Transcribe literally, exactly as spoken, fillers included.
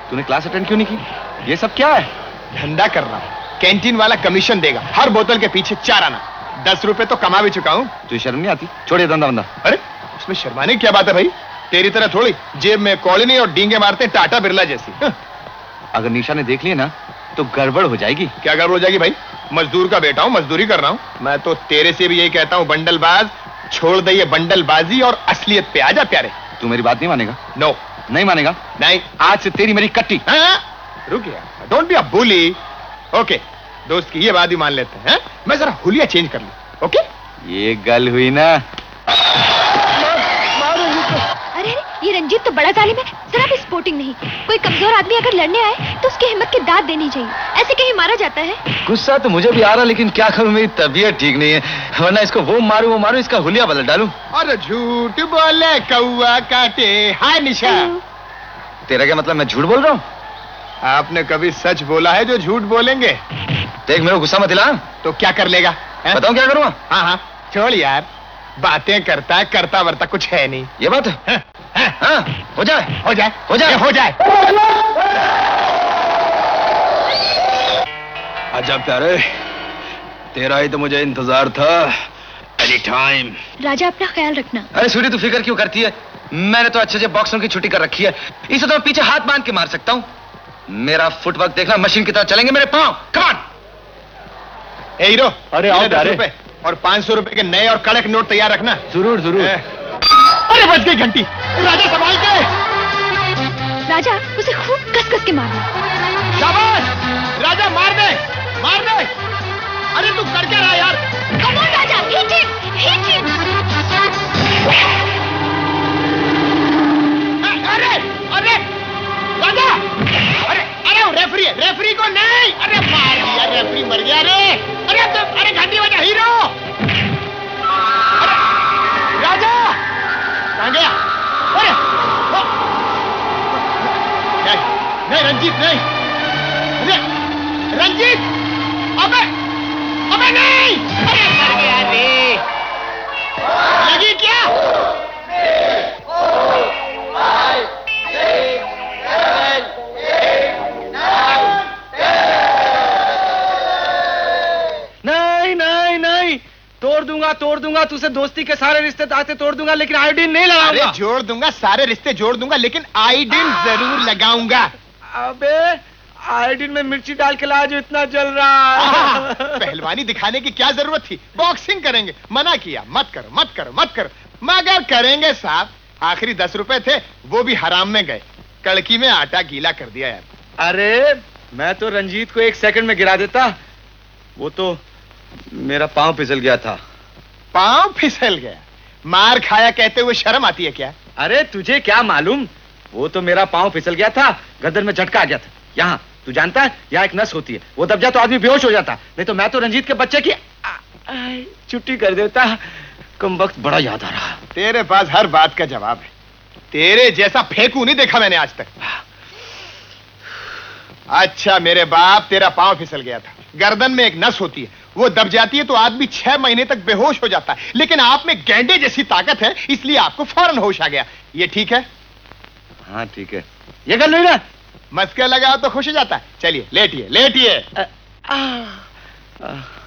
तूने class attend क्यों नहीं की? ये सब क्या है? धंधा कर रहा हूँ, कैंटीन वाला कमीशन देगा, हर बोतल के पीछे चार आना। दस रुपए तो कमा भी चुका हूँ। तुझे शर्म नहीं आती? छोड़िए धंधा बंदा। अरे उसमें शर्माने की क्या बात है भाई? तेरी तरह थोड़ी जेब में कॉलोनी और डींगे मारते टाटा बिरला जैसी। अगर निशा ने देख लिया ना तो गड़बड़ हो जाएगी। क्या गड़बड़ हो जाएगी भाई? मजदूर का बेटा हूँ, मजदूरी कर रहा हूँ। मैं तो तेरे से भी यही कहता हूँ, बंडलबाज, छोड़ दे ये बंडलबाजी और असलियत पे आ जा प्यारे। तू मेरी बात नहीं मानेगा? नो। नहीं मानेगा? नहीं। आज से तेरी मेरी कट्टी। रुक गया, don't be a bully. Okay, दोस्त की ये बात ही मान लेते हैं। मैं जरा हुलिया चेंज कर लूं। ओके? ये गल हुई ना। अरे ये रंजीत तो बड़ा जालिम है, जरा भी स्पोर्टिंग नहीं। कोई कमजोर आदमी अगर लड़ने आए तो उसकी हिम्मत की दाद देनी चाहिए, ऐसे कहीं मारा जाता है। गुस्सा तो मुझे भी आ रहा, लेकिन क्या करूं, मेरी तबीयत ठीक नहीं है, वरना इसको वो मारू वो मारू, इसका हुलिया बदल डालूं। अरे झूठ बोले कौआ काटे। हाय निशा। तेरा क्या मतलब मैं झूठ बोल रहा हूँ? आपने कभी सच बोला है जो झूठ बोलेंगे? देख मेरे को गुस्सा मत दिला। तो क्या कर लेगा? बताऊं क्या करूँगा? हाँ हाँ छोड़ यार, बातें करता है, करता वर्ता कुछ है नहीं। ये बात है? हाँ, हाँ, हाँ, हो जाए हो जाए हो जाए हो जाए। अच्छा प्यारे, तेरा ही तो मुझे इंतजार था। Any time. राजा अपना ख्याल रखना। अरे सूरी तू फिक्र क्यों करती है? मैंने तो अच्छे से बॉक्सरों की छुट्टी कर रखी है, इसे तो मैं पीछे हाथ बांध के मार सकता हूँ। मेरा फुटवर्क देखना, मशीन की तरह चलेंगे मेरे पांव। Come on. ए हीरो, अरे आओ दस रुपए और पांच सौ रुपए के नए और कड़क नोट तैयार रखना। जरूर जरूर। अरे बच गई घंटी। राजा संभाल के। राजा उसे खूब कस कस के मारना। शाबाश राजा, मार दे मार दे। अरे तू कर क्या रहा यार? Come on Raja, hit hit hit hit. अरे अरे राजा, अरे अरे रेफरी है, रेफरी को नहीं। अरे मार दिया, रेफरी मर गया। अरे अरे तो अरे घंटी बजा। हीरो, अरे राजा कहाँ गया? अरे ओ, नहीं नहीं रंजीत नहीं। अरे रंजीत, अबे अबे नहीं। अरे मर गया रे। लगी क्या? नहीं नहीं नहीं, तोड़ दूंगा तोड़ दूंगा, तुझसे दोस्ती के सारे रिश्ते ताते तोड़ दूंगा, लेकिन आयोडीन नहीं लगाऊंगा। अरे जोड़ दूंगा, सारे रिश्ते जोड़ दूंगा, लेकिन आयोडीन जरूर लगाऊंगा। अबे आयोडीन में मिर्ची डाल के ला जो इतना जल रहा है। पहलवानी दिखाने की क्या जरूरत थी? बॉक्सिंग करेंगे। मना किया, मत करो मत करो मत करो, मगर करेंगे साहब। आखिरी दस रुपए थे वो भी हराम में गए, कड़की में आटा गीला कर दिया यार। अरे मैं तो रंजीत को एक सेकंड में गिरा देता, वो तो मेरा पांव फिसल गया था। पांव फिसल गया? मार खाया कहते हुए शर्म आती है क्या? अरे तुझे क्या मालूम, वो तो मेरा पांव फिसल गया था, गर्दन में झटका आ गया था। यहाँ तू जानता है, यहाँ एक नस होती है, वो दब जाए तो आदमी बेहोश हो जाता। नहीं तो मैं तो रंजीत के बच्चे की छुट्टी कर देता। कम वक्त बड़ा याद आ रहा। तेरे पास हर बात का जवाब है, तेरे जैसा फेंकू नहीं देखा मैंने आज तक। अच्छा मेरे बाप, तेरा पांव फिसल गया था, गर्दन में एक नस होती है, वो दब जाती है तो आदमी छह महीने तक बेहोश हो जाता है, लेकिन आप में गैंडे जैसी ताकत है, इसलिए आपको फौरन होश आ गया। ये ठीक है? हाँ ठीक है। ये कर लो ना, मस्का लगाओ तो खुश हो जाता है। चलिए लेटिए लेटिए। आ, आ, आ,